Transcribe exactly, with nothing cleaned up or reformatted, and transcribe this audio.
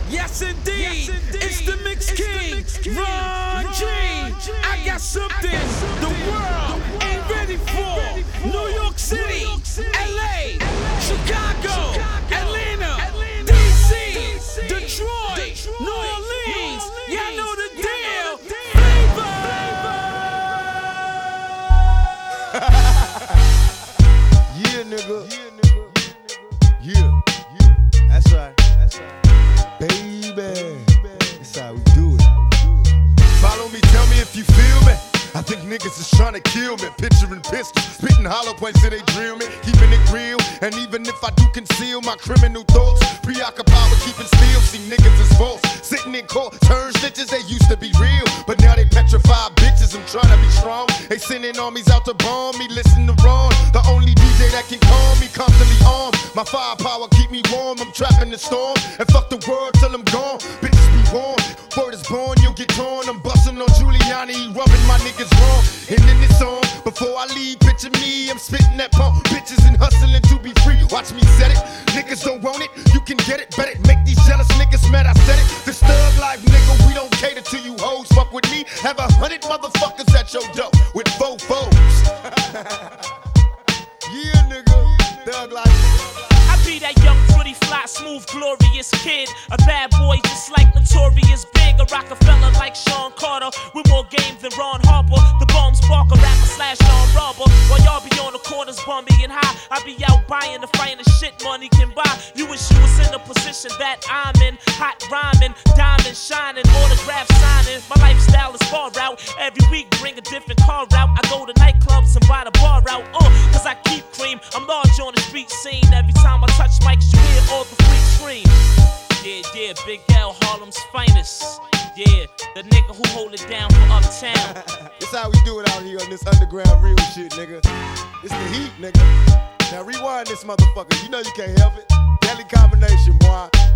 Yes indeed, it's the Mix King, Ron G. I got something the world ain't ready for. New York City, L A, Chicago, Atlanta, D C, Detroit, New Orleans. Y'all know the deal. Flavor. Yeah, nigga. Yeah, yeah. That's right. That's right. Baby, that's how we do it. Follow me, tell me if you feel me. I think niggas is trying to kill me. Picturing pistols, spitting hollow points till they drill me. Keeping it real, and even if I do conceal my criminal thoughts, preoccupied with keeping still. See niggas is false, sitting in court, turn snitches. They used to be real, but now they petrified bitches. I'm trying to be strong. They sending armies out to bomb me. Listen to Ron, the only D J that can calm me. Constantly armed, my firepower keep me warm. I'm trapped in the storm, and fuck the world till I'm gone. Bitches be warned, word is born, you'll get torn. I'm busting on Giuliani, he rubbing my niggas wrong. And in this song, before I leave, picture me, I'm spitting that pump. Bitches and hustling to be free. Watch me set it. Niggas don't want it, you can get it. Bet it, make these jealous niggas mad. I said it. This thug life, nigga, we don't cater to you hoes. Fuck with me, have a hundred motherfuckers at your door with four foes. Yeah, nigga, thug life. I be that young, pretty, fly, smooth, glorious kid. A bad boy just like Notorious Big. A Rockefeller like Sean Carter. With more game than Ron Harper. The bomb sparker, rapper slash non-robber. While y'all be on the corners bummy and high, I be out buying the fighting shit money can buy. You wish you was in the position that I'm in. Hot rhyming, diamond shining, autograph signing. My lifestyle is far out. Every week bring a different car out. I go to nightclubs and buy the bar out. Uh, cause I keep cream. I'm large on the street scene. Every time I touch mics, you hear all the freaks scream. Yeah, yeah, Big L, Harlem's finest. Yeah, the nigga who hold it down for Uptown. This how we do it out here on this underground real shit, nigga. It's the heat, nigga. Now rewind this motherfucker. You know you can't help it. Deadly combination, boy.